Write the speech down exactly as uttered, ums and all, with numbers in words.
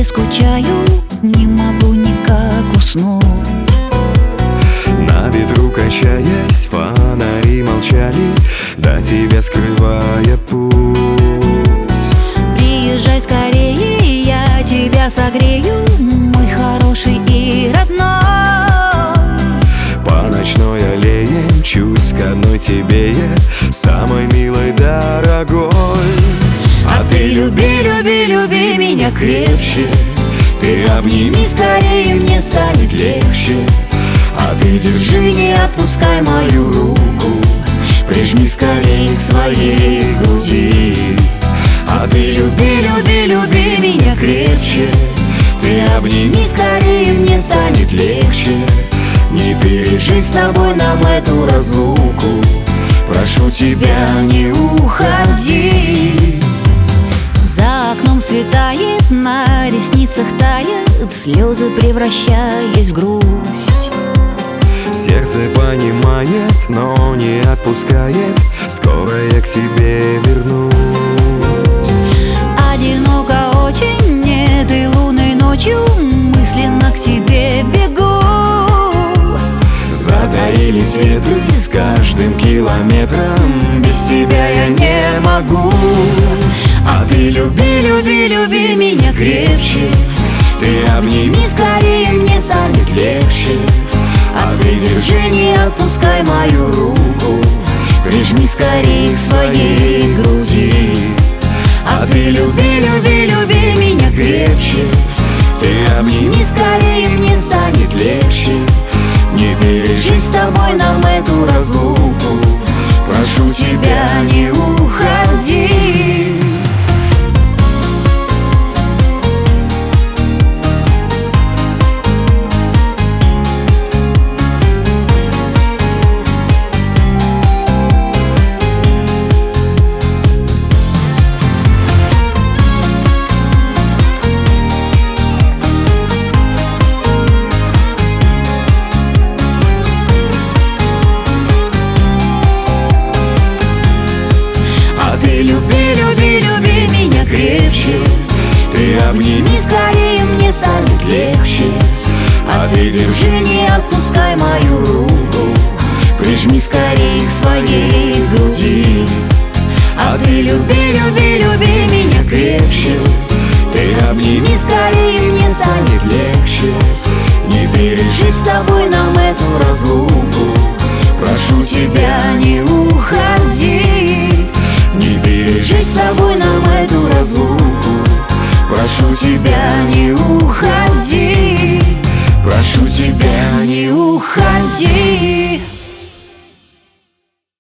скучаю, не могу никак уснуть. На ветру качаясь, фонари молчали, до тебя скрывая путь. Приезжай скорее, я тебя согрею, мой хороший и родной. По ночной аллее мчусь к одной тебе я, самой милой, дорогой. А ты люби, люби, люби меня крепче, Ты обними скорее, мне станет легче. А ты держи, Не отпускай мою руку, прижми скорее к своей груди. А ты люби, люби, люби меня крепче, Ты обними скорее, мне станет легче. Не пережить С тобой нам эту разлуку, прошу тебя, не уходи. За окном светает, на ресницах тает, слезы превращаясь в грусть. сердце понимает, но не отпускает, скоро я к тебе вернусь. Одиноко очень, этой лунной ночью мысленно к тебе бегу. Затаились ветры с каждым километром, без тебя я не могу. А ты люби, люби, люби меня крепче, Ты обними скорее, мне станет легче. А ты держи, Не отпускай мою руку, прижми скорее к своей груди. А ты люби, люби, люби меня крепче, Ты обними скорее, мне станет легче. Не пережить С тобой нам эту разлуку, прошу тебя, не уходи. Ты Люби, люби, люби меня крепче, Ты обними скорее, мне станет легче. А ты держи, Не отпускай мою руку, прижми скорее к своей груди. А Ты люби, люби, люби меня крепче, Ты обними скорее, мне станет легче. Не пережить С тобой нам эту разлуку, прошу тебя, не уходи. не пережить С тобой нам эту разлуку, прошу тебя, не уходи.